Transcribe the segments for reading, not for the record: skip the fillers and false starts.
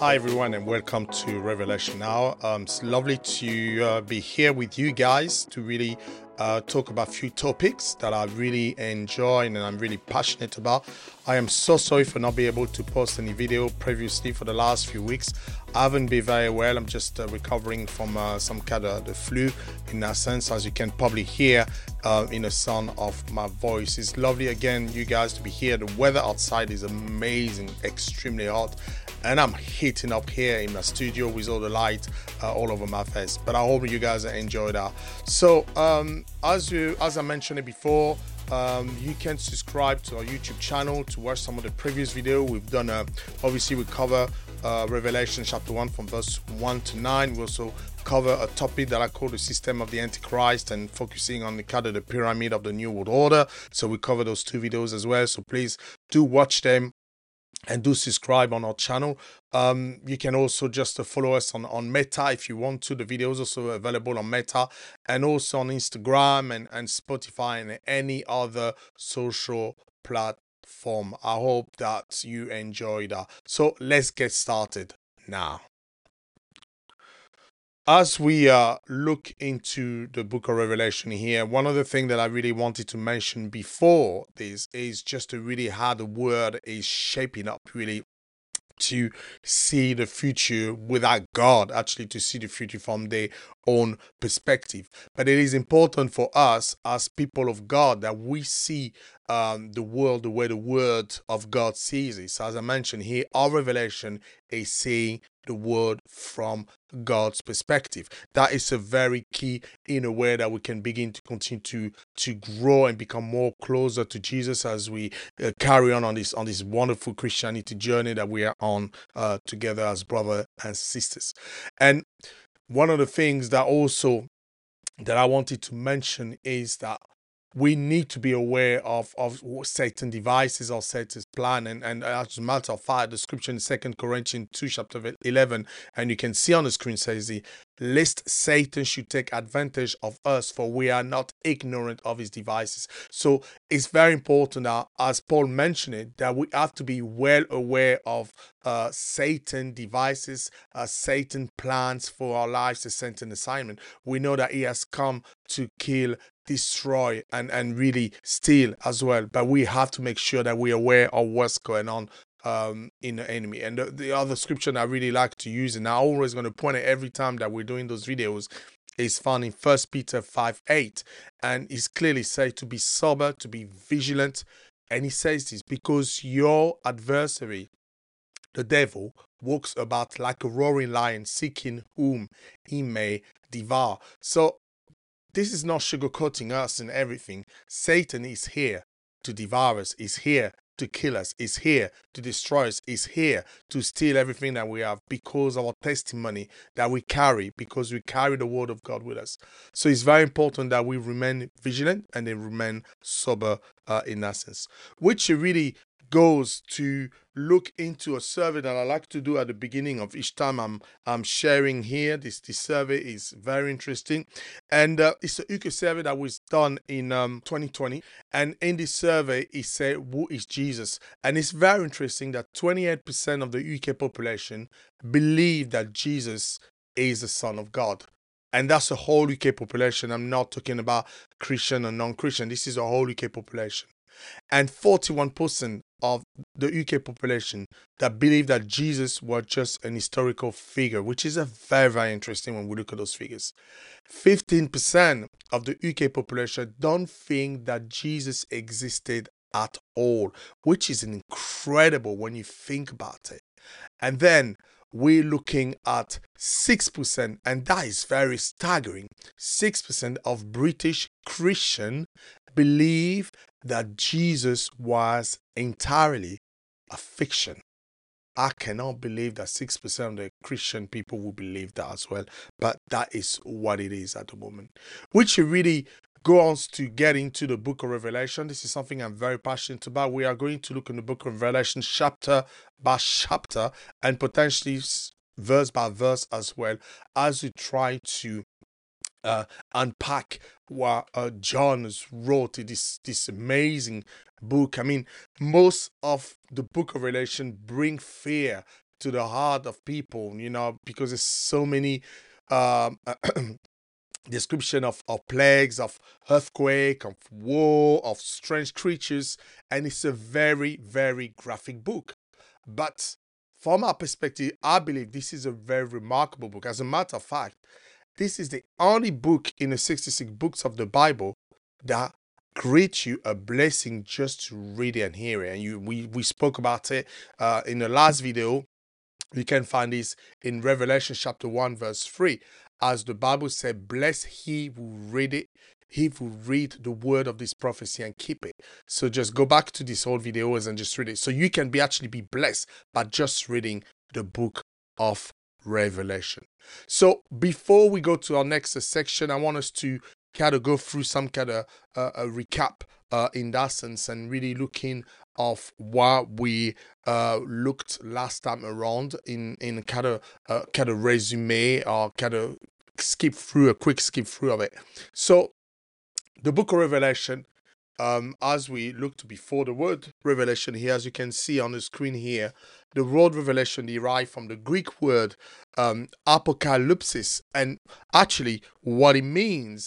Hi everyone and welcome to Revelation Now. It's lovely to be here with you guys to really talk about a few topics that I really enjoy and I'm really passionate about. I am so sorry for not being able to post any video previously for the last few weeks. I haven't been very well. I'm just recovering from some kind of the flu in that sense, as you can probably hear in the sound of my voice. It's lovely again, you guys, to be here. The weather outside is amazing, extremely hot. And I'm heating up here in my studio with all the light all over my face. But I hope you guys enjoy that. So as I mentioned it before, you can subscribe to our YouTube channel to watch some of the previous video we've done. Obviously, we cover Revelation chapter 1 from verse 1 to 9. We also cover a topic that I call the system of the Antichrist and focusing on the kind of the pyramid of the New World Order. So we cover those two videos as well. So please do watch them. And do subscribe on our channel. You can also just follow us on Meta if you want to. The videos also available on Meta and also on Instagram and Spotify and any other social platform. I hope that you enjoy that. So let's get started now. As we look into the book of Revelation here, one of the things that I really wanted to mention before this is just to really how the word is shaping up really to see the future without God, actually to see the future from their own perspective. But it is important for us as people of God that we see the world the way the word of God sees it. So as I mentioned here, our revelation is seeing the word from God's perspective. That is a very key in a way that we can begin to continue to grow and become more closer to Jesus as we carry on this wonderful Christianity journey that we are on together as brothers and sisters. And one of the things that also that I wanted to mention is that we need to be aware of Satan's devices or Satan's plan. And as a matter of fact, the scripture in 2 Corinthians 2, chapter 11, and you can see on the screen, says, lest Satan should take advantage of us, for we are not ignorant of his devices. So it's very important that, as Paul mentioned it, that we have to be well aware of Satan devices, Satan plans for our lives, the Satan assignment. We know that he has come to kill, destroy, and really steal as well. But we have to make sure that we're aware of what's going on in the enemy. And the other scripture that I really like to use, and I'm always going to point it every time that we're doing those videos, is found in 1 Peter 5:8. And it's clearly said to be sober, to be vigilant. And he says this, because your adversary, the devil, walks about like a roaring lion, seeking whom he may devour. So this is not sugarcoating us and everything. Satan is here to devour us, is here to kill us, is here to destroy us, is here to steal everything that we have because of our testimony that we carry, because we carry the word of God with us. So it's very important that we remain vigilant and they remain sober in that sense, which really goes to look into a survey that I like to do at the beginning of each time I'm sharing here. This survey is very interesting, and it's a UK survey that was done in 2020. And in this survey, it said, "Who is Jesus?" And it's very interesting that 28% of the UK population believe that Jesus is the Son of God. And that's the whole UK population. I'm not talking about Christian or non-Christian. This is the whole UK population. And 41% of the UK population that believe that Jesus was just an historical figure, which is a very, very interesting when we look at those figures. 15% of the UK population don't think that Jesus existed at all, which is incredible when you think about it. And then we're looking at 6%, and that is very staggering. 6% of British Christians believe that Jesus was entirely a fiction. I cannot believe that 6% of the Christian people will believe that as well, but that is what it is at the moment, which really goes to get into the book of Revelation. This is something I'm very passionate about. We are going to look in the book of Revelation chapter by chapter and potentially verse by verse as well, as we try to unpack what John wrote in this amazing book. I mean, most of the book of Revelation bring fear to the heart of people, because there's so many um, description of plagues, of earthquake, of war, of strange creatures, and it's a very, very graphic book. But from our perspective, I believe this is a very remarkable book. As a matter of fact, this is the only book in the 66 books of the Bible that creates you a blessing just to read it and hear it. And we spoke about it in the last video. You can find this in Revelation chapter 1 verse 3. As the Bible said, bless he who read it, he who read the word of this prophecy and keep it. So just go back to these old videos and just read it. So you can actually be blessed by just reading the book of Revelation. So before we go to our next section, I want us to kind of go through some kind of a recap in that sense, and really looking of what we looked last time around in kind of resume, or kind of quick skip through of it. So the book of Revelation, as we looked before, the word revelation here, as you can see on the screen here, the word revelation derived from the Greek word apocalypsis, and actually what it means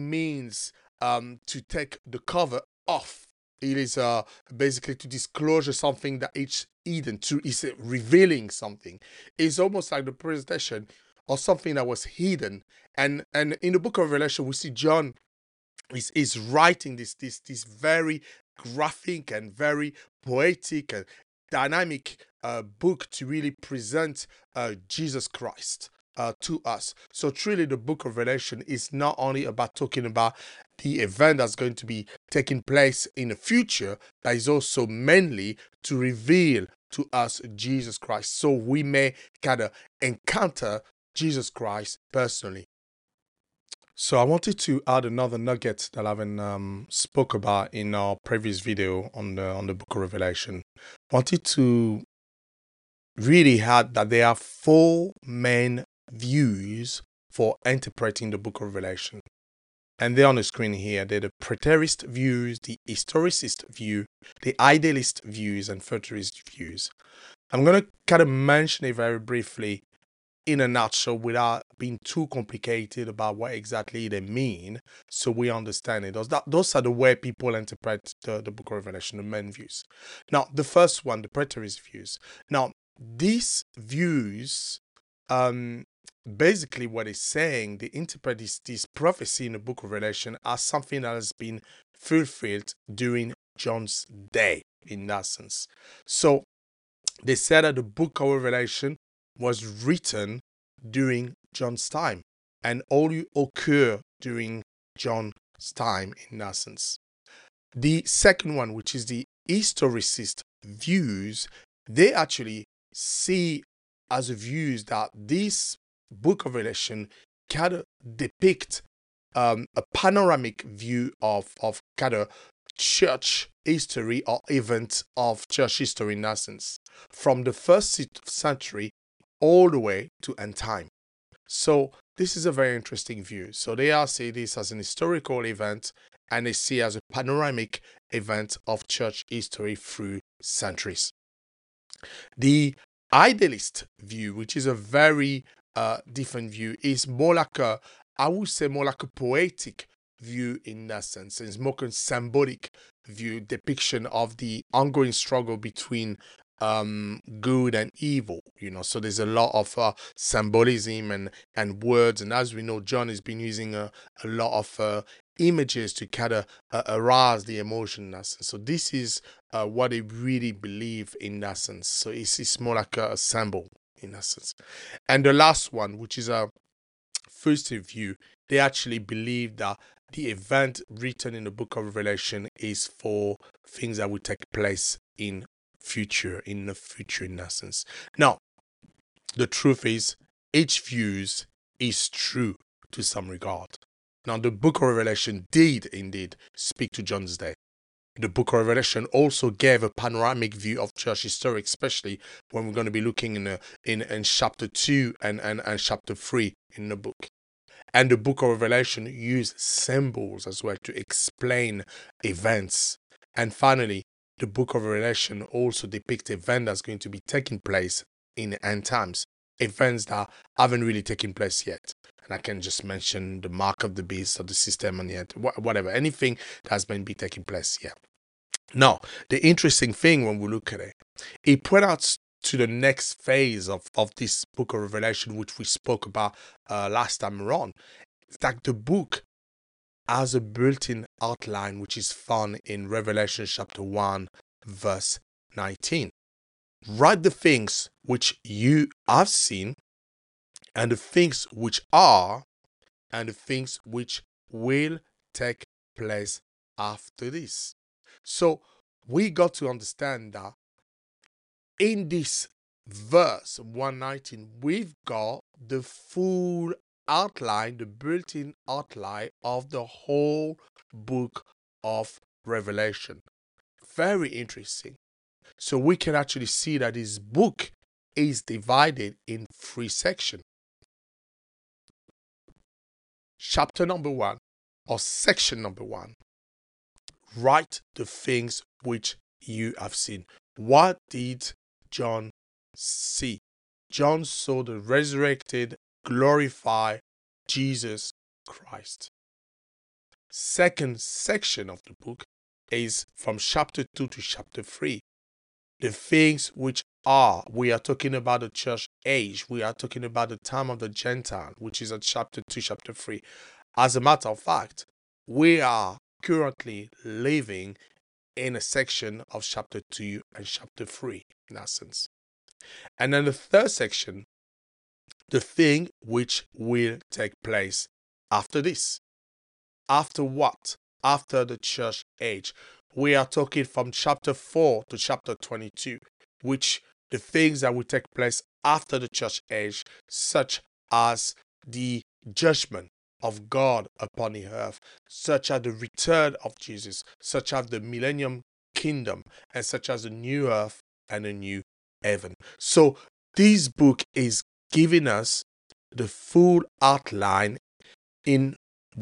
to take the cover off. It is basically to disclose something that it's hidden, is revealing something. It's almost like the presentation of something that was hidden. And in the book of Revelation, we see John is writing this very graphic and very poetic and dynamic book to really present Jesus Christ to us. So truly the book of Revelation is not only about talking about the event that's going to be taking place in the future, but is also mainly to reveal to us Jesus Christ, so we may kind of encounter Jesus Christ personally. So I wanted to add another nugget that I haven't spoke about in our previous video on the book of Revelation. I wanted to really add that there are four main views for interpreting the book of Revelation. And they're on the screen here. They're the preterist views, the historicist view, the idealist views, and futurist views. I'm going to kind of mention it very briefly in a nutshell without being too complicated about what exactly they mean, so we understand it. Those are the way people interpret the book of Revelation, the main views. Now, the first one, the preterist views. Now, these views, basically what it's saying, they interpret this prophecy in the book of Revelation as something that has been fulfilled during John's day, in that sense. So they said that the book of Revelation was written during John's time, and only occur during John's time, in essence. The second one, which is the historicist views, they actually see as views that this book of Revelation can depict a panoramic view of kind of church history, or event of church history, in essence, from the first century all the way to end time. So this is a very interesting view. So they are see this as an historical event, and they see as a panoramic event of church history through centuries. The idealist view, which is a very different view, is more like I would say more like a poetic view in that sense. It's more a symbolic view, depiction of the ongoing struggle between good and evil, so there's a lot of symbolism and words, and as we know, John has been using a lot of images to kind of arouse the emotion. So this is what they really believe in that sense. So it's more like a symbol in essence. And the last one, which is a first view, they actually believe that the event written in the book of Revelation is for things that will take place in the future in essence. Now, the truth is, each view is true to some regard. Now, the book of Revelation did indeed speak to John's day. The book of Revelation also gave a panoramic view of church history, especially when we're going to be looking in chapter 2 and chapter 3 in the book. And the book of Revelation used symbols as well to explain events. And finally, the book of Revelation also depicts events that's going to be taking place in end times, events that haven't really taken place yet. And I can just mention the mark of the beast or the system and yet whatever, anything that has been taking place here. Now, the interesting thing when we look at it, it points out to the next phase of this book of Revelation, which we spoke about last time around. It's that the book has a built-in outline which is found in Revelation chapter 1 verse 19. Write the things which you have seen, and the things which are, and the things which will take place after this. So we got to understand that in this verse 119, we've got the full outline, the built-in outline of the whole book of Revelation. Very interesting. So we can actually see that this book is divided in 3 sections. Chapter number 1, or section number 1, write the things which you have seen. What did John see? John saw the resurrected, glorified Jesus Christ. Second section of the book is from chapter 2 to chapter 3. The things which are, we are talking about the church age. We are talking about the time of the Gentile, which is at chapter 2, chapter 3. As a matter of fact, we are currently living in a section of chapter 2 and chapter 3, in essence. And then the third section, the thing which will take place after this. After what? After the church age. We are talking from chapter 4 to chapter 22, which the things that will take place after the church age, such as the judgment of God upon the earth, such as the return of Jesus, such as the millennium kingdom, and such as the new earth and the new heaven. So this book is giving us the full outline in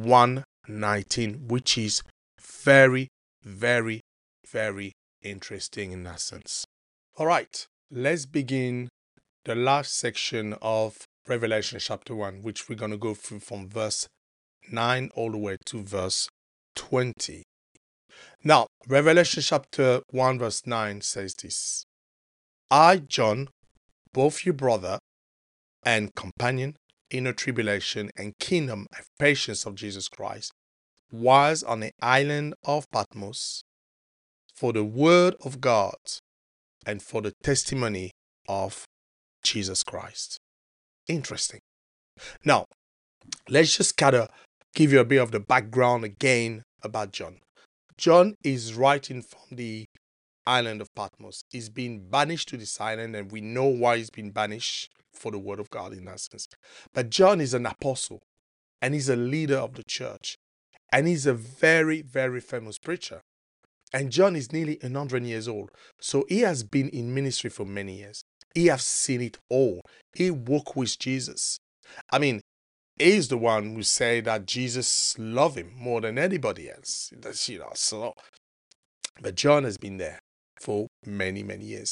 119, which is very, very, very interesting in that sense. All right, let's begin the last section of Revelation chapter 1, which we're going to go through from verse 9 all the way to verse 20. Now, Revelation chapter 1 verse 9 says this: I, John, both your brother and companion in the tribulation and kingdom and patience of Jesus Christ, was on the island of Patmos for the word of God and for the testimony of Jesus Christ. Interesting. Now, let's just kind of give you a bit of the background again about John. John is writing from the island of Patmos. He's been banished to this island, and we know why he's been banished, for the word of God in that sense. But John is an apostle, and he's a leader of the church, and he's a very, very famous preacher. And John is nearly 100 years old. So he has been in ministry for many years. He has seen it all. He walked with Jesus. I mean, he's the one who said that Jesus loved him more than anybody else. So, but John has been there for many, many years.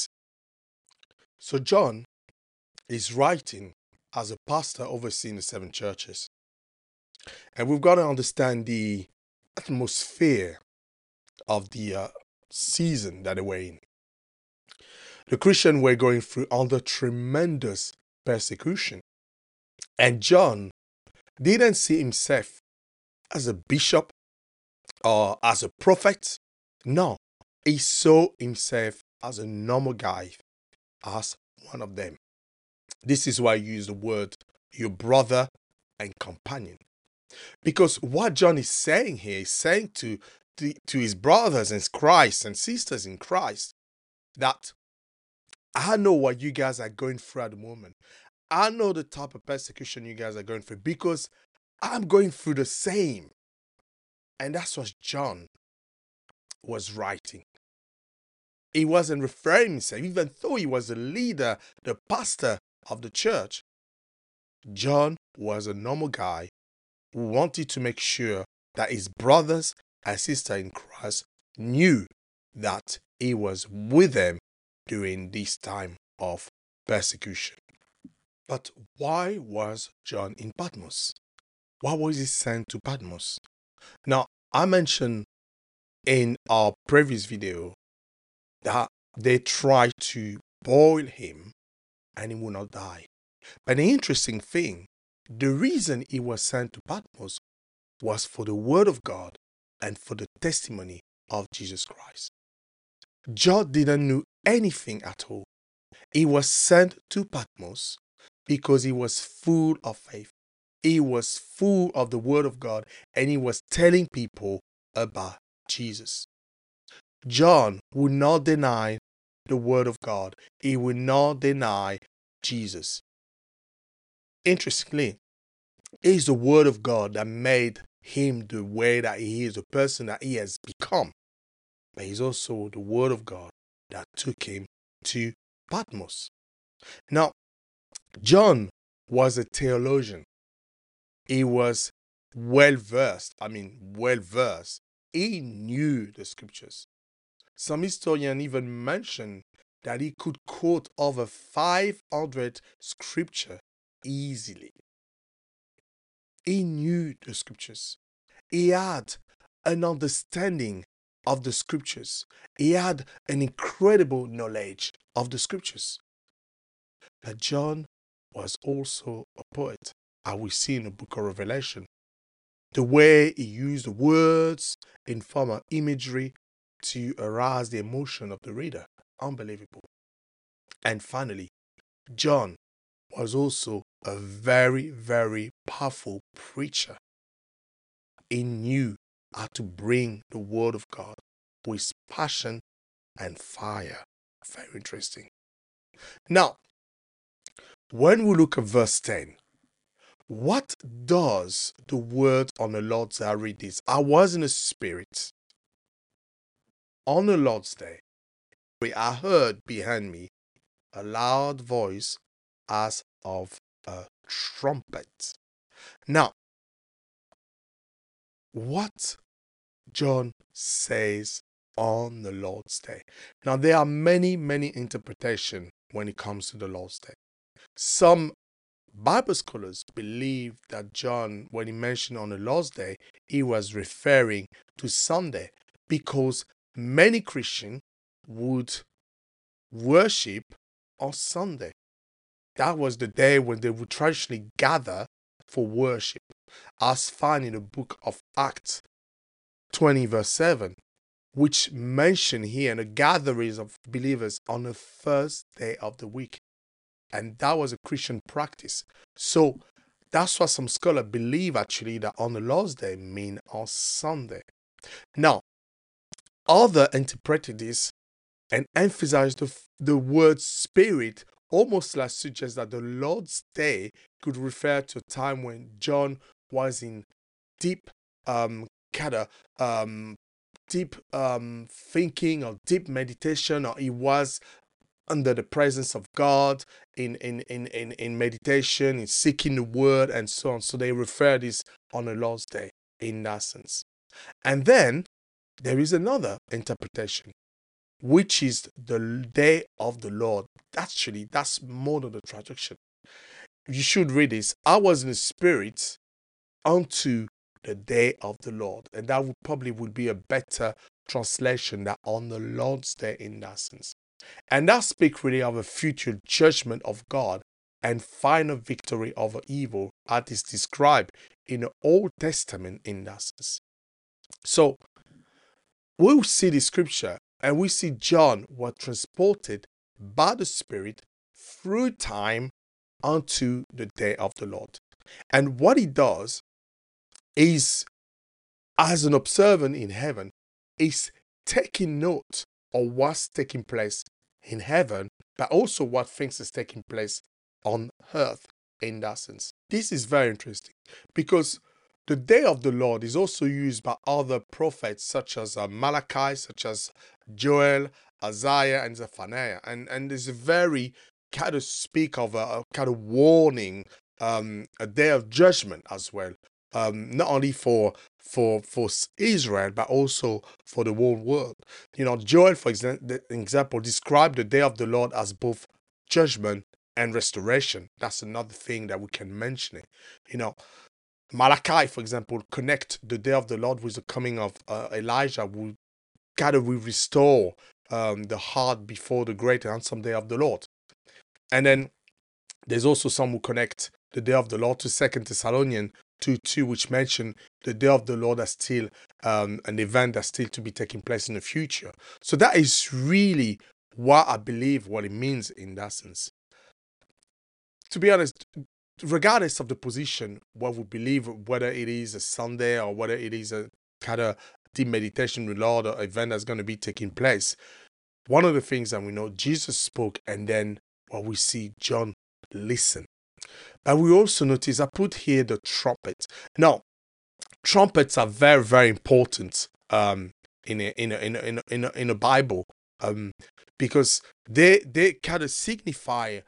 So John is writing as a pastor overseeing the 7 churches. And we've got to understand the atmosphere of the season that they were in. The Christians were going through under tremendous persecution. And John didn't see himself as a bishop or as a prophet. No, he saw himself as a normal guy, as one of them. This is why I use the word your brother and companion. Because what John is saying here is saying to his brothers in Christ and sisters in Christ that I know what you guys are going through at the moment. I know the type of persecution you guys are going through because I'm going through the same. And that's what John was writing. He wasn't referring himself, even though he was the leader, the pastor of the church. John was a normal guy who wanted to make sure that his brothers and sisters in Christ knew that he was with them during this time of persecution. But why was John in Patmos? Why was he sent to Patmos? Now, I mentioned in our previous video that they tried to boil him and he would not die. But the interesting thing, the reason he was sent to Patmos was for the word of God and for the testimony of Jesus Christ. John didn't know anything at all. He was sent to Patmos because he was full of faith. He was full of the word of God and he was telling people about Jesus. John would not deny the word of God. He would not deny Jesus. Interestingly, it is the word of God that made him the way that he is, the person that he has become. But it's also the word of God that took him to Patmos. Now, John was a theologian. He was well versed. He knew the scriptures. Some historians even mention that he could quote over 500 scripture easily. He knew the scriptures. He had an understanding of the scriptures. He had an incredible knowledge of the scriptures. But John was also a poet, as we see in the book of Revelation. The way he used the words in form of imagery to arouse the emotion of the reader. Unbelievable. And finally, John was also a very, very powerful preacher. He knew how to bring the word of God with passion and fire. Very interesting. Now, when we look at verse 10, what does the word on the Lord's Day read this? I was in a spirit on the Lord's Day. I heard behind me a loud voice as of a trumpet. Now, what John says on the Lord's Day. Now, there are many, many interpretations when it comes to the Lord's Day. Some Bible scholars believe that John, when he mentioned on the Lord's Day, he was referring to Sunday because many Christians would worship on Sunday. That was the day when they would traditionally gather for worship, as found in the book of Acts 20 verse 7, which mention here the gatherings of believers on the first day of the week. And that was a Christian practice. So that's what some scholars believe actually that on the Lord's Day mean on Sunday. Now, others interpreted this and emphasized the word spirit, almost like suggests that the Lord's Day could refer to a time when John was in deep thinking or deep meditation, or he was under the presence of God in meditation, in seeking the word and so on. So they refer this on the Lord's Day in that sense. And then there is another interpretation, which is the day of the Lord. Actually, that's more than the traduction. You should read this. I was in the spirit unto the day of the Lord. And that would be a better translation, that on the Lord's Day in that sense. And that speaks really of a future judgment of God and final victory over evil, as is described in the Old Testament in that sense. So we'll see the scripture and we see John was transported by the Spirit through time unto the day of the Lord. And what he does is, as an observer in heaven, is taking note of what's taking place in heaven, but also what things is taking place on earth in that sense. This is very interesting because the day of the Lord is also used by other prophets such as Malachi, such as Joel, Isaiah, and Zephaniah. And there's a very kind of speak of a kind of warning, a day of judgment as well. Not only for Israel, but also for the whole world. You know, Joel, for example, described the day of the Lord as both judgment and restoration. That's another thing that we can mention. Malachi, for example, connect the day of the Lord with the coming of Elijah, who will restore the heart before the great and handsome day of the Lord. And then there's also some who connect the day of the Lord to 2 Thessalonians 2:2, which mention the day of the Lord as still an event that's still to be taking place in the future. So that is really what I believe what it means in that sense. To be honest, regardless of the position, what we believe, whether it is a Sunday or whether it is a kind of deep meditation with Lord or event that's going to be taking place, one of the things that we know, Jesus spoke, and then what we see, John listened. And we also notice, I put here the trumpet. Now, trumpets are very, very important in a Bible, because they kind of signify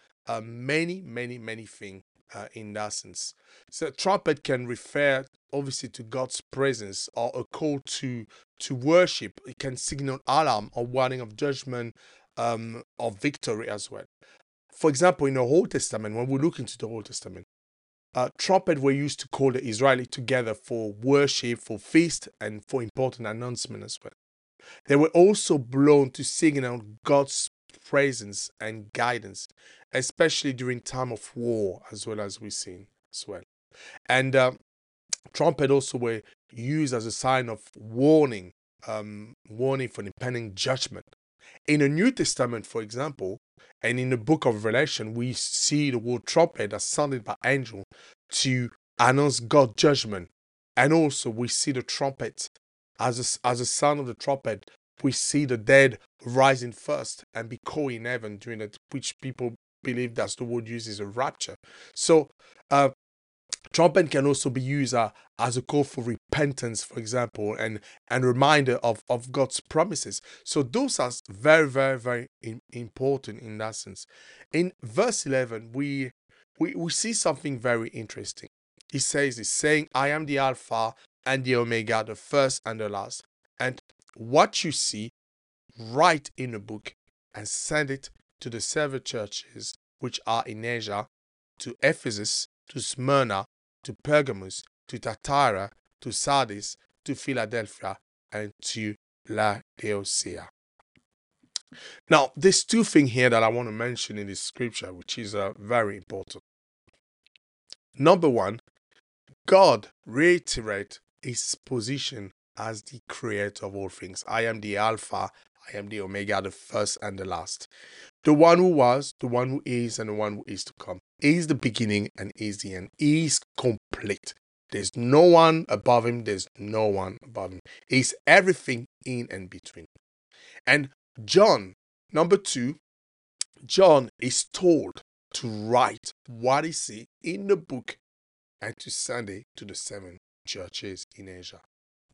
many things in that sense. So trumpet can refer obviously to God's presence or a call to worship. It can signal alarm or warning of judgment, or victory as well. For example, in the Old Testament, when we look into the Old Testament, trumpet were used to call the Israelites together for worship, for feast, and for important announcement as well. They were also blown to signal God's presence and guidance, especially during time of war, as well as we've seen as well. And trumpet also were used as a sign of warning, warning for impending judgment. In the New Testament, for example, and in the book of Revelation, we see the word trumpet as sounded by angel to announce God's judgment. And also we see the trumpet as a sound of the trumpet. We see the dead rising first and be caught in heaven during that, which people believe that's the word used is a rapture. So trumpet can also be used as a call for repentance, for example, and reminder of God's promises. So those are very important in that sense. In verse 11, we see something very interesting. He says, he's saying, I am the Alpha and the Omega, the first and the last. And what you see, write in a book and send it to the 7 churches which are in Asia, to Ephesus, to Smyrna, to Pergamos, to Thyatira, to Sardis, to Philadelphia, and to Laodicea. Now, there's 2 things here that I want to mention in this scripture, which is very important. Number 1, God reiterates his position as the creator of all things. I am the Alpha, I am the Omega, the first and the last. The one who was, the one who is, and the one who is to come. He is the beginning and he is the end. He is complete. There's no one above him. There's no one above him. He's everything in and between. And John, number 2, John is told to write what he sees in the book and to send it to the 7 churches in Asia.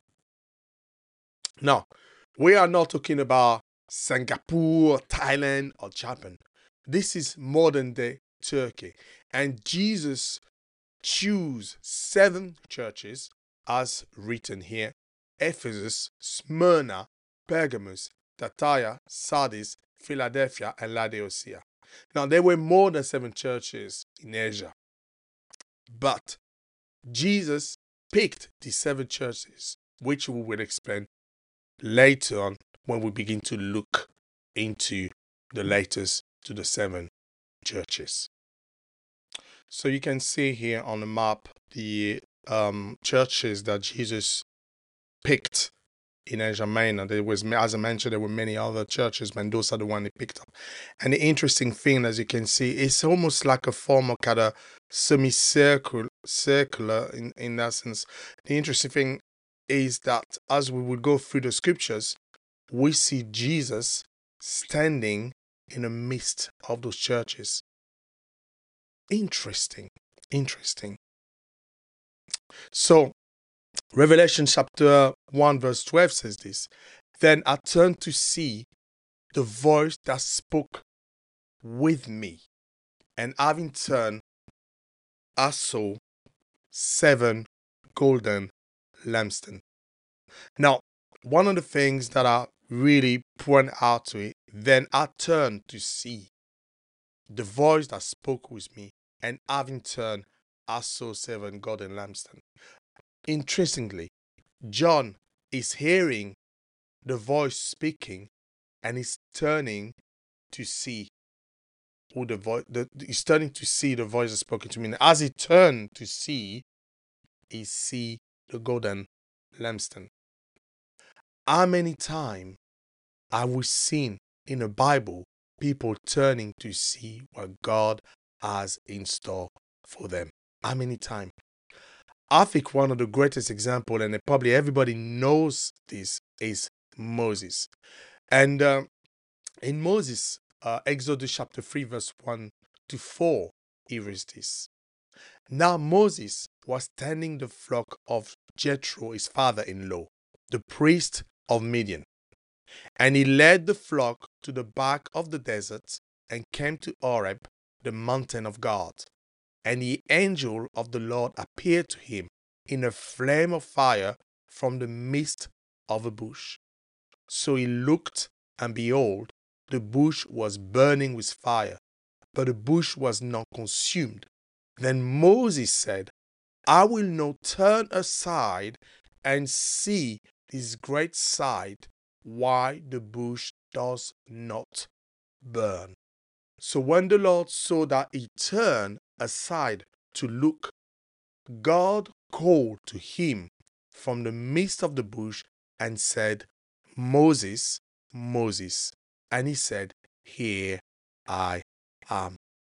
Now, we are not talking about Singapore, Thailand, or Japan. This is modern day Turkey. And Jesus chose 7 churches as written here: Ephesus, Smyrna, Pergamos, Thyatira, Sardis, Philadelphia, and Laodicea. Now, there were more than 7 churches in Asia, but Jesus picked the 7 churches, which we will explain later on when we begin to look into the letters to the 7 churches. So you can see here on the map the churches that Jesus picked in Asia Minor. There was, as I mentioned, there were many other churches, but those are the one he picked up. And the interesting thing, as you can see, it's almost like a form of kind of semicircular in that sense. The interesting thing is that as we would go through the scriptures, we see Jesus standing in the midst of those churches. Interesting. So, Revelation chapter 1 verse 12 says this: Then I turned to see the voice that spoke with me, and having turned, I saw 7 golden lampstands. Now, one of the things that I really point out to it, then I turned to see. the voice that spoke with me, and having turned, I saw seven golden lampstands. Interestingly, John is hearing the voice speaking and is turning to see who the voice. He's turning to see the voice that spoken to me. And as he turned to see, he see the golden lampstand. How many times have we seen in the Bible people turning to see what God has in store for them? How many times? I think one of the greatest examples, and probably everybody knows this, is Moses. And in Moses, Exodus chapter 3, verse 1 to 4, he reads this. Now Moses was tending the flock of Jethro, his father-in-law, the priest of Midian. And he led the flock to the back of the desert and came to Horeb, the mountain of God. And the angel of the Lord appeared to him in a flame of fire from the midst of a bush. So he looked, and behold, the bush was burning with fire, but the bush was not consumed. Then Moses said, I will now turn aside and see this great sight, why the bush does not burn. So when the Lord saw that he turned aside to look, God called to him from the midst of the bush and said, Moses, Moses. And he said, Here I am.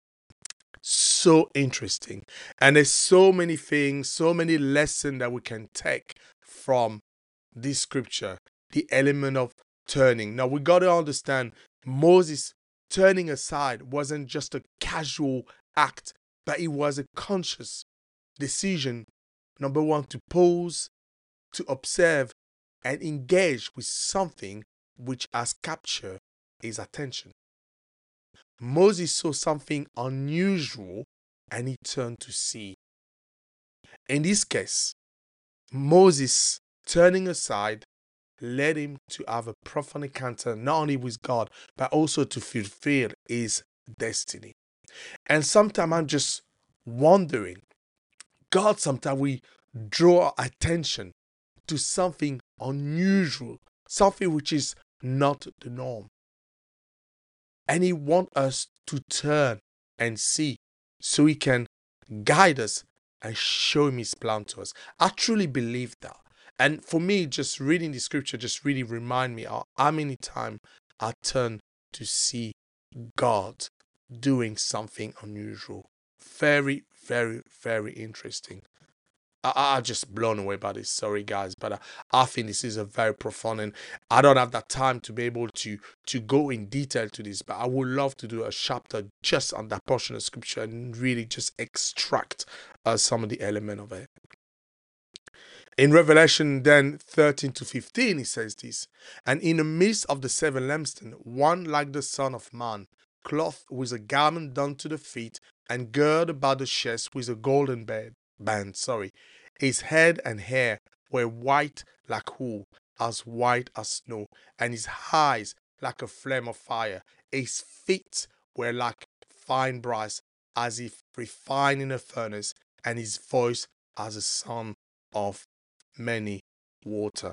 So interesting. And there's so many things, so many lessons that we can take from this scripture. The element of turning. Now we got to understand, Moses turning aside wasn't just a casual act, but it was a conscious decision. Number one, to pause, to observe, and engage with something which has captured his attention. Moses saw something unusual and he turned to see. In this case, Moses turning aside led him to have a profound encounter not only with God, but also to fulfill his destiny. And sometimes I'm just wondering, God, sometimes we draw attention to something unusual, something which is not the norm. And he wants us to turn and see so he can guide us and show him his plan to us. I truly believe that. And for me, just reading the scripture just really remind me how many times I turn to see God doing something unusual. Very, very, very interesting. I'm just blown away by this. Sorry, guys, but I think this is a very profound, and I don't have that time to be able to go in detail to this. But I would love to do a chapter just on that portion of scripture and really just extract some of the element of it. In Revelation then 13 to 15, it says this, and in the midst of the seven lampstands, one like the Son of Man, clothed with a garment done to the feet, and girded about the chest with a golden band. His head and hair were white like wool, as white as snow, and his eyes like a flame of fire. His feet were like fine brass, as if refined in a furnace, and his voice as a sound of many water.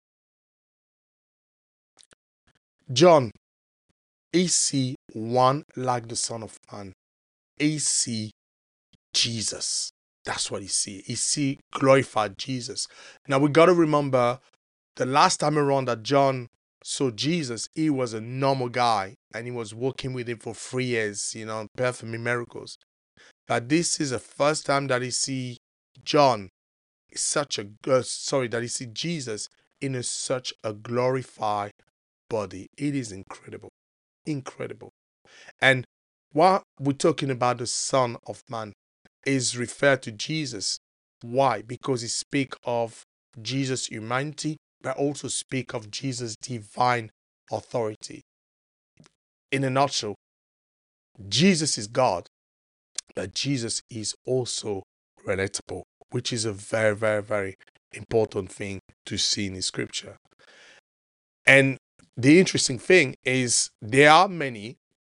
John, he see one like the Son of Man. He see Jesus. That's what he see. He see glorified Jesus. Now we got to remember, the last time around that John saw Jesus, he was a normal guy and he was working with him for 3 years, performing miracles. But this is the first time that he see John, that he see Jesus in such a glorified body. It is incredible. Incredible. And while we're talking about the Son of Man, is referred to Jesus. Why? Because he speaks of Jesus' humanity, but also speak of Jesus' divine authority. In a nutshell, Jesus is God, but Jesus is also relatable, which is a very, very, very important thing to see in the scripture. And the interesting thing is there are many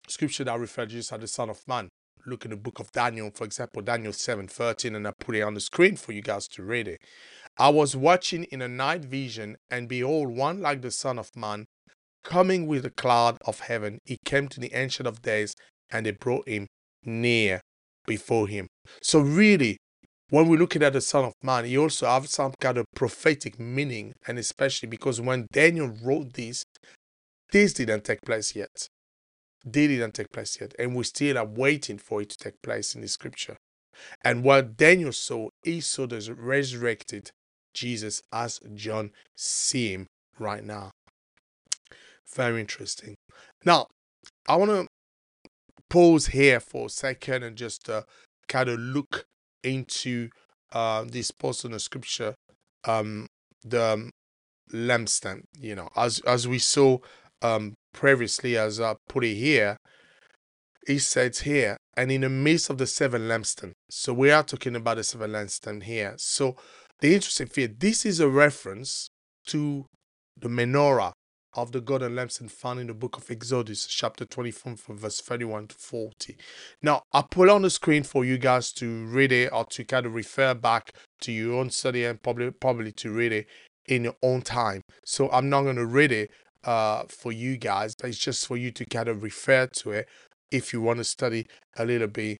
scripture that refers to Jesus as the Son of Man. Look in the book of Daniel, for example, Daniel 7:13, and I put it on the screen for you guys to read it. I was watching in a night vision, and behold, one like the Son of Man, coming with a cloud of heaven. He came to the Ancient of Days, and they brought him near before him. So really, when we're looking at the Son of Man, he also has some kind of prophetic meaning, and especially because when Daniel wrote this didn't take place yet. They didn't take place yet, and we still are waiting for it to take place in the scripture. And what Daniel saw, he saw the resurrected Jesus as John see him right now. Very interesting. Now, I want to pause here for a second and just kind of look into this portion of scripture, the lampstand. You know, as we saw previously, as I put it here, he says here, and in the midst of the seven lampstands. So we are talking about the seven lampstands here. So the interesting thing, this is a reference to the menorah of the golden lampstand found in the book of Exodus, chapter 24, from verse 31 to 40. Now, I put on the screen for you guys to read it, or to kind of refer back to your own study, and probably to read it in your own time. So I'm not going to read it for you guys, but it's just for you to kind of refer to it if you want to study a little bit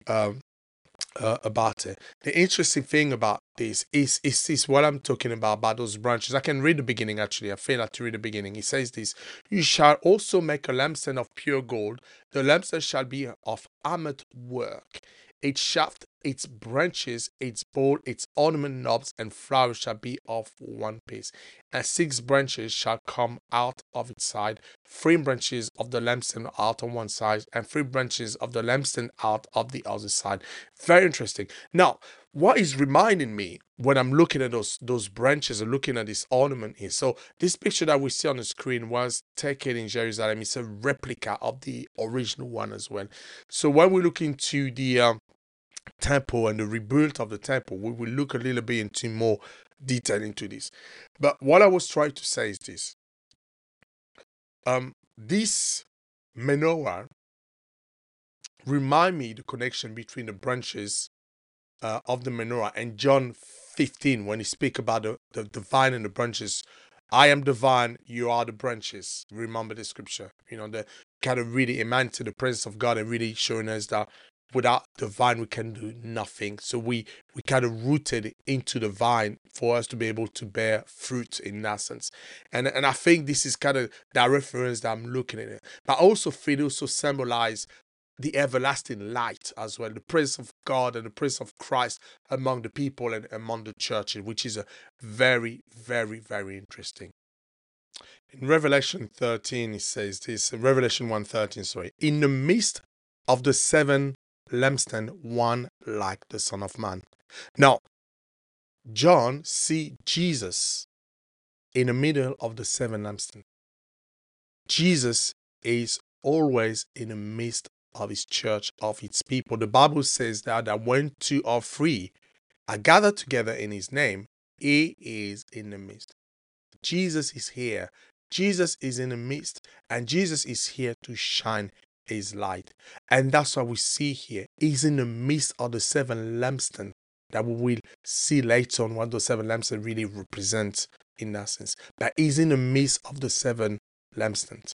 about it. The interesting thing about this is what I'm talking about those branches. I can read the beginning, actually. I failed to read the beginning. It says this: you shall also make a lampstand of pure gold. The lampstand shall be of armored work. Its shaft, its branches, its bowl, its ornament knobs, and flowers shall be of one piece. And 6 branches shall come out of its side, 3 branches of the lampstand out on one side, and 3 branches of the lampstand out of the other side. Very interesting. Now, what is reminding me when I'm looking at those branches and looking at this ornament here? So this picture that we see on the screen was taken in Jerusalem. It's a replica of the original one as well. So when we look into the temple and the rebuild of the temple, we will look a little bit into more detail into this. But what I was trying to say is this: this menorah remind me the connection between the branches of the menorah and John 15, when he speak about the vine and the branches. I am the vine, you are the branches. Remember the scripture, you know, the kind of really amen to the presence of God, and really showing us that without the vine we can do nothing. So we kind of rooted into the vine for us to be able to bear fruit in that sense. And I think this is kind of that reference that I'm looking at it. But also it also symbolize the everlasting light as well, the presence of God and the presence of Christ among the people and among the churches, which is a very, very, very interesting. In Revelation 13, it says this, in Revelation 1:13, sorry, in the midst of the 7 lampstands, one like the Son of Man. Now, John see Jesus in the middle of the 7 lampstands. Jesus is always in the midst of his church, of its people. The Bible says that when 2 or 3 are gathered together in his name, he is in the midst. Jesus is here. Jesus is in the midst, and Jesus is here to shine his light. And that's what we see here. He's in the midst of the 7 lampstands that we will see later on what those 7 lampstands really represent in that sense. But he's in the midst of the 7 lampstands.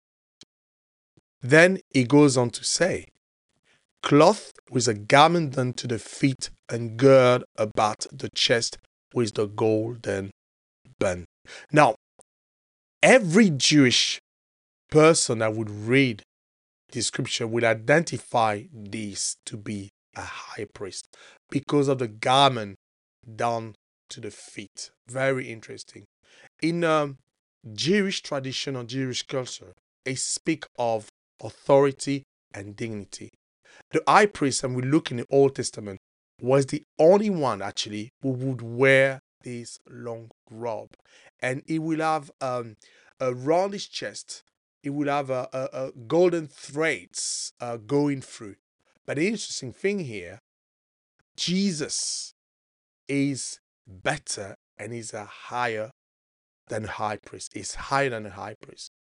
Then he goes on to say, cloth with a garment done to the feet, and gird about the chest with the golden band. Now, every Jewish person that would read the scripture would identify this to be a high priest because of the garment down to the feet. Very interesting. In Jewish tradition or Jewish culture, they speak of authority and dignity. The high priest, and we look in the Old Testament, was the only one actually who would wear this long robe, and he will have around his chest, he will have a golden threads going through. But the interesting thing here, Jesus is better and is a higher than high priest. Is higher than a high priest.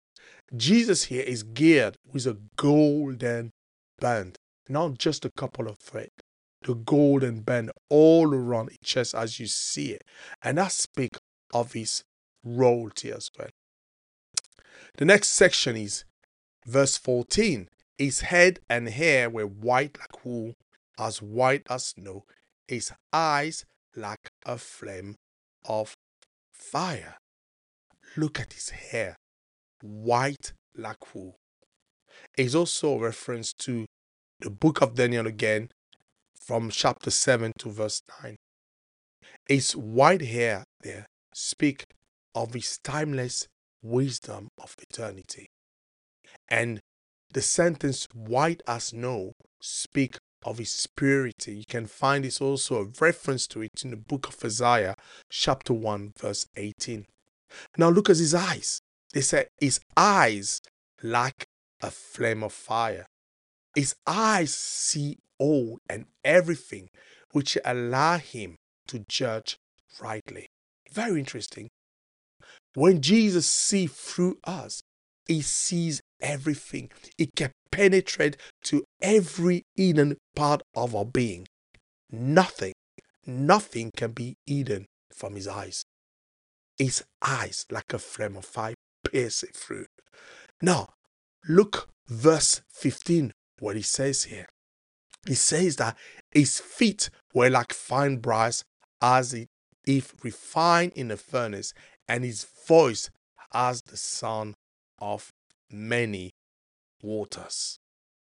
Jesus here is geared with a golden band, not just a couple of threads. The golden band all around his chest as you see it. And that speaks of his royalty as well. The next section is verse 14. His head and hair were white like wool, as white as snow. His eyes like a flame of fire. Look at his hair, white like wool. It's also a reference to the book of Daniel again, from chapter 7 to verse 9. His white hair there speak of his timeless wisdom of eternity. And the sentence white as snow speak of his purity. You can find this also a reference to it in the book of Isaiah, chapter 1, verse 18. Now look at his eyes. They say his eyes like a flame of fire. His eyes see all and everything, which allow him to judge rightly. Very interesting. When Jesus sees through us, he sees everything. It can penetrate to every hidden part of our being. Nothing can be hidden from his eyes. His eyes, like a flame of fire, pierce it through. Now, look verse 15, what he says here. He says that his feet were like fine brass, as if refined in a furnace, and his voice as the sound of many waters.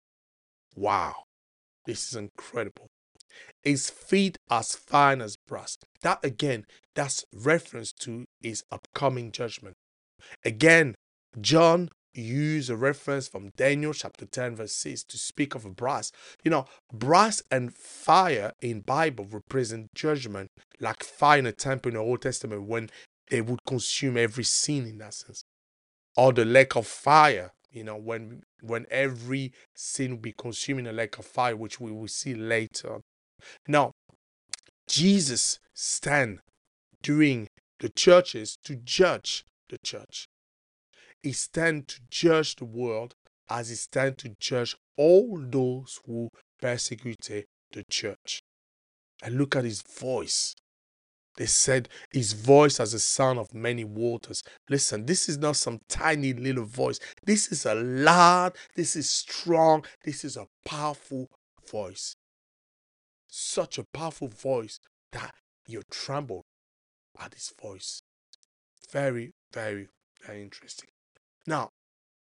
Wow, this is incredible. His feet as fine as brass. That again, that's reference to his upcoming judgment. Again, John used a reference from Daniel chapter 10 verse 6 to speak of a brass. You know, brass and fire in Bible represent judgment, like fire in a temple in the Old Testament when they would consume every sin in that sense. Or the lake of fire, you know, when every sin will be consumed in a lake of fire, which we will see later. Now, Jesus stand during the churches to judge the church. He stand to judge the world as he stand to judge all those who persecuted the church. And look at his voice. They said his voice as the sound of many waters. Listen, this is not some tiny little voice. This is a loud, this is strong, this is a powerful voice. Such a powerful voice that you tremble at his voice. Very, very, very interesting. Now,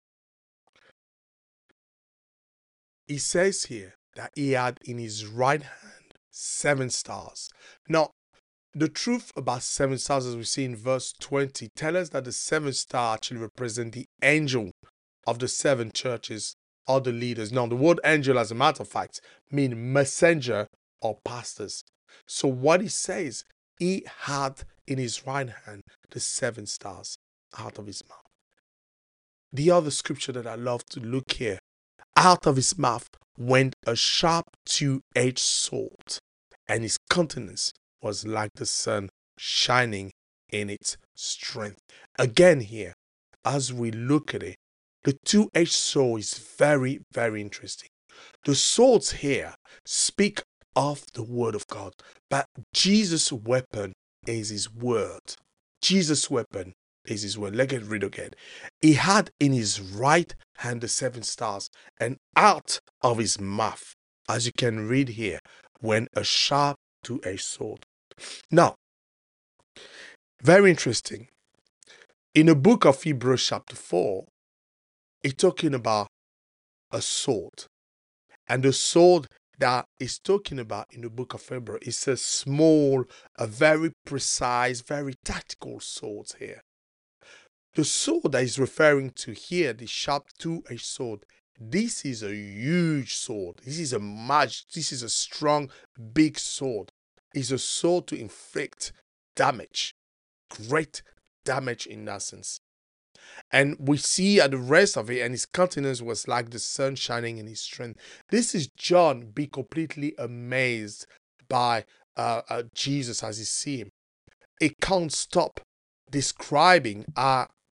he says here that he had in his right hand 7 stars. Now, the truth about 7 stars, as we see in verse 20, tells us that the 7 stars actually represent the angel of the 7 churches or the leaders. Now, the word angel, as a matter of fact, means messenger or pastors. So what he says, he had in his right hand the 7 stars out of his mouth. The other scripture that I love to look here, out of his mouth went a sharp 2-edged sword, and his countenance was like the sun shining in its strength. Again here, as we look at it, the 2-edged sword is very, very interesting. The swords here speak of the word of God, but Jesus' weapon is his word. Jesus' weapon is his word. Let's read again. He had in his right hand the 7 stars, and out of his mouth, as you can read here, went a sharp 2-edged sword. Now, very interesting. In the book of Hebrews chapter 4, it's talking about a sword. And the sword that is talking about in the book of Hebrews is a small, a very precise, very tactical sword here. The sword that is referring to here, the sharp 2-edged sword, this is a huge sword. This is a strong, big sword. It's a sword to inflict damage, great damage in that sense. And we see at the rest of it, and his countenance was like the sun shining in his strength. This is John be completely amazed by Jesus as he see him. It can't stop describing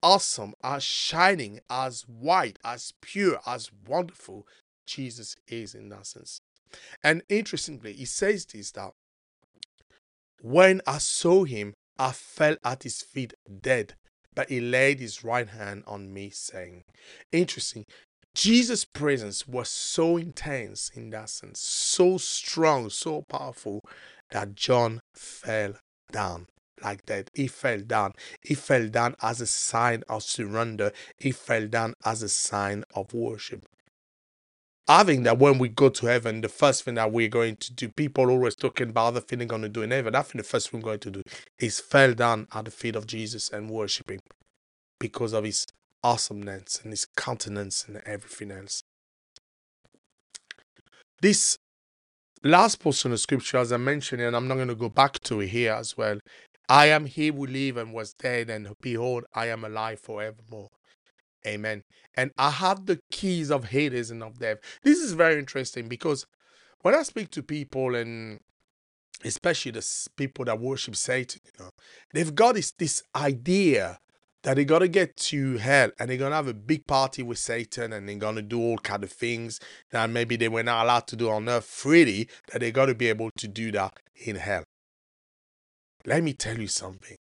awesome, as shining, as white, as pure, as wonderful Jesus is in that sense. And interestingly, he says this, that when I saw him, I fell at his feet dead, but he laid his right hand on me, saying, interesting, Jesus' presence was so intense in that sense, so strong, so powerful, that John fell down like that. He fell down. He fell down as a sign of surrender. He fell down as a sign of worship. I think that when we go to heaven, the first thing that we're going to do, people always talking about the thing they're going to do in heaven. I think the first thing we're going to do is fall down at the feet of Jesus and worship him because of his awesomeness and his countenance and everything else. This last portion of scripture, as I mentioned, and I'm not going to go back to it here as well. I am he who lived and was dead, and behold, I am alive forevermore. Amen. And I have the keys of Hades and of death. This is very interesting because when I speak to people, and especially the people that worship Satan, they've got this idea that they're going to get to hell and they're going to have a big party with Satan and they're going to do all kind of things that maybe they were not allowed to do on earth freely, that they're going to be able to do that in hell. Let me tell you something.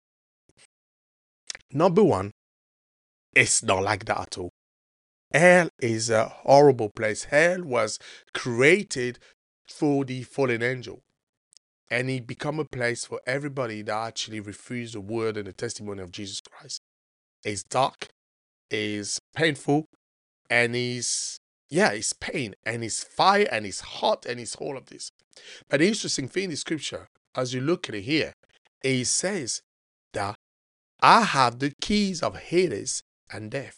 Number one, it's not like that at all. Hell is a horrible place. Hell was created for the fallen angel. And it become a place for everybody that actually refused the word and the testimony of Jesus Christ. It's dark, it's painful, and it's pain, and it's fire, and it's hot, and it's all of this. But the interesting thing in the scripture, as you look at it here, it says that I have the keys of Hades and death.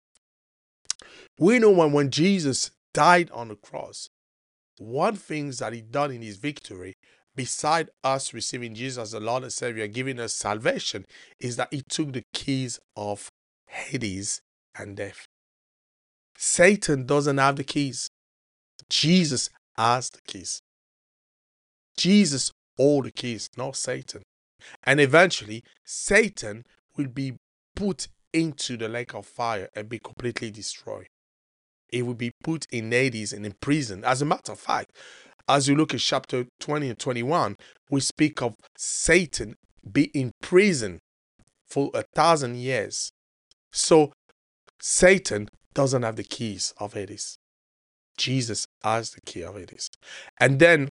We know when Jesus died on the cross, one thing that he done in his victory, beside us receiving Jesus as the Lord and Savior, giving us salvation, is that he took the keys of Hades and death. Satan doesn't have the keys. Jesus has the keys. Jesus holds the keys, not Satan. And eventually, Satan will be put into the lake of fire and be completely destroyed. He will be put in Hades and in prison. As a matter of fact, as you look at chapter 20 and 21, we speak of Satan be in prison for 1,000 years. So Satan doesn't have the keys of Hades. Jesus has the key of Hades. And then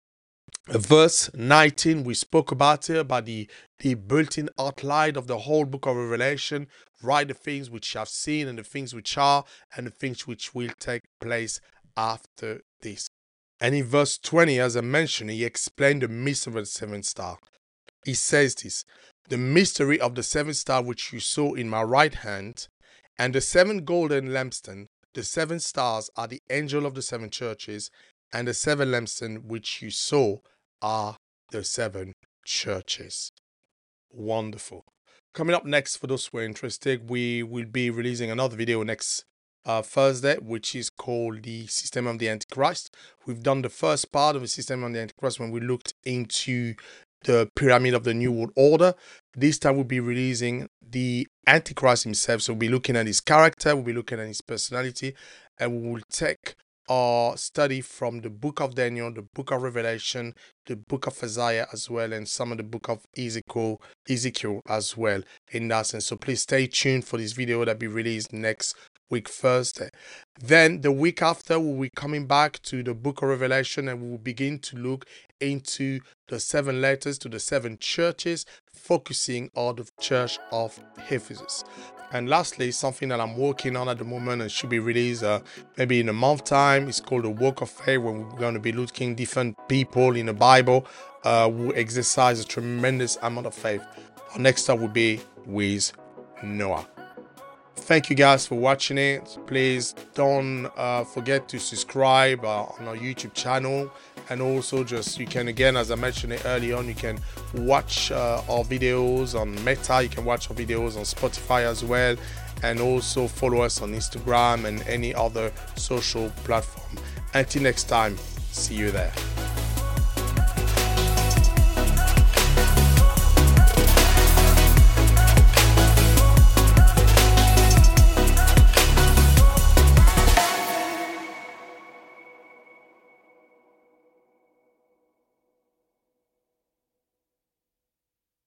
verse 19, we spoke about it, about the built-in outline of the whole book of Revelation. Write the things which you have seen, and the things which are, and the things which will take place after this. And in verse 20, as I mentioned, he explained the mystery of the seventh star. He says this: the mystery of the seventh star which you saw in my right hand, and the seven golden lampstands. The seven stars are the angel of the seven churches, and the seven lampstands which you saw are the seven churches. Wonderful. Coming up next, for those who are interested, we will be releasing another video next Thursday, which is called the System of the Antichrist. We've done the first part of the System of the Antichrist when we looked into the pyramid of the New World Order. This time we'll be releasing the Antichrist himself. So we'll be looking at his character, we'll be looking at his personality, and we will take our study from the book of Daniel, the book of Revelation, the book of Isaiah as well, and some of the book of Ezekiel as well in that sense. So please stay tuned for this video that will be released next week Thursday. Then the week after, we'll be coming back to the book of Revelation, and we'll begin to look into the 7 letters to the 7 churches, focusing on the church of Ephesus. And lastly, something that I'm working on at the moment and should be released maybe in a month time, is called the Walk of Faith, where we're going to be looking different people in the Bible who exercise a tremendous amount of faith. Our next stop will be with Noah. Thank you guys for watching it. Please don't forget to subscribe on our YouTube channel, and also you can, again, as I mentioned it early on, you can watch our videos on Meta, you can watch our videos on Spotify as well, and also follow us on Instagram and any other social platform. Until next time, see you there.